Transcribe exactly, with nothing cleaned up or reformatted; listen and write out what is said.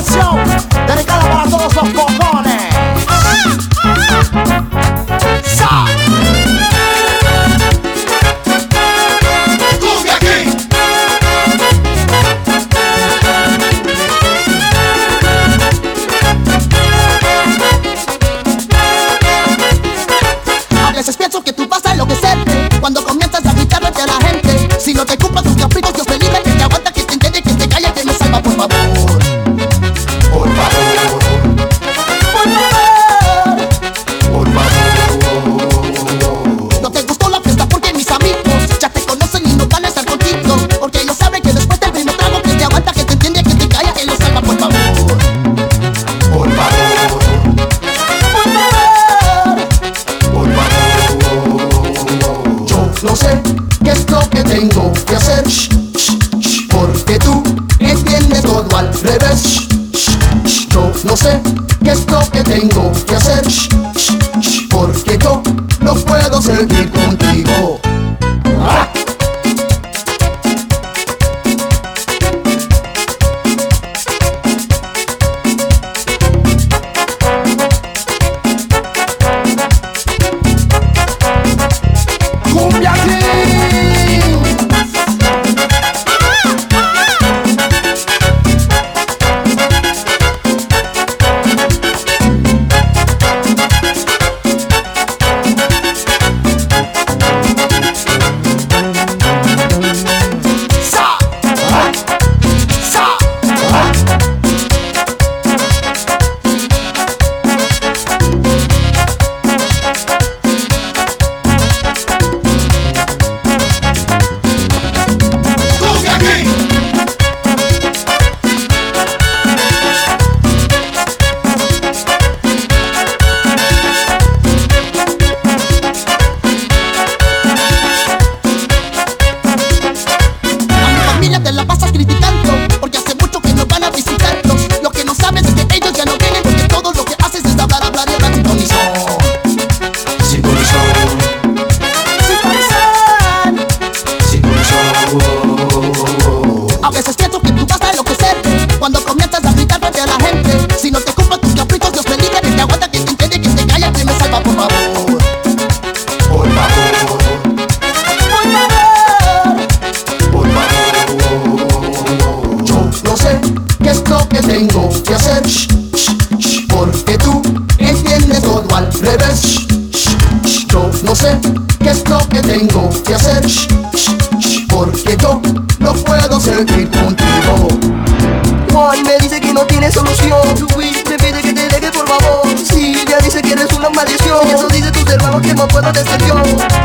canción dedicada para todos los bombones. ¡Sa! ¡Cumbia King! A veces pienso que tú vas a enloquecerte cuando comienzas a gritarle a la gente. Si no te cumplas tus caprichos, Dios te libre, que te aguanta, que te entiende, que te calla, que me salva, por favor. Por favor, Por favor. por favor. No te gustó la fiesta porque mis amigos ya te conocen y no van a estar contigo, porque ellos saben que después del primer trago, que te aguanta, que te entiende, que te calla, que lo salva, por favor. Por favor, Por favor. por favor. Yo no sé qué es lo que tengo que hacer, shh, shh, shh, porque tú entiendes todo al revés. Shh, shh, shh. Yo no sé qué es lo que tengo que hacer, shh, shh, shh, porque yo no puedo seguir contigo. ¡Ah! ¡Cumbia King! ¡Sa! ¡Ah! ¡Sa! ¡Ah! ¡Cumbia King! A mi familia te la pasas criticando, porque hace mucho que no van a visitarlos. Lo que no sabes es que ellos ya no vienen, porque todo lo que haces es hablar, hablar y hablar sin condición. Sin condición, sin condición. A veces pienso que tú vas a enloquecerte cuando comienzas a gritar frente a la gente. Si no te cumplan tus caprichos, Dios te libre, que te aguanta, que te entiende, que te calla, que me salva, por favor. Por favor, por favor. Yo no sé qué es lo que tengo que hacer, shh, shh, shh, porque tú entiendes todo al revés. Shh, shh, shh. Yo no sé qué es lo que tengo que hacer, shh, shh, shh, porque yo no puedo seguir contigo. Juan me dice que no tiene solución. Luis me pide que te deje, por favor. Silvia dice que eres una maldición. Y eso dice tus hermanos, que no puedo desde yo.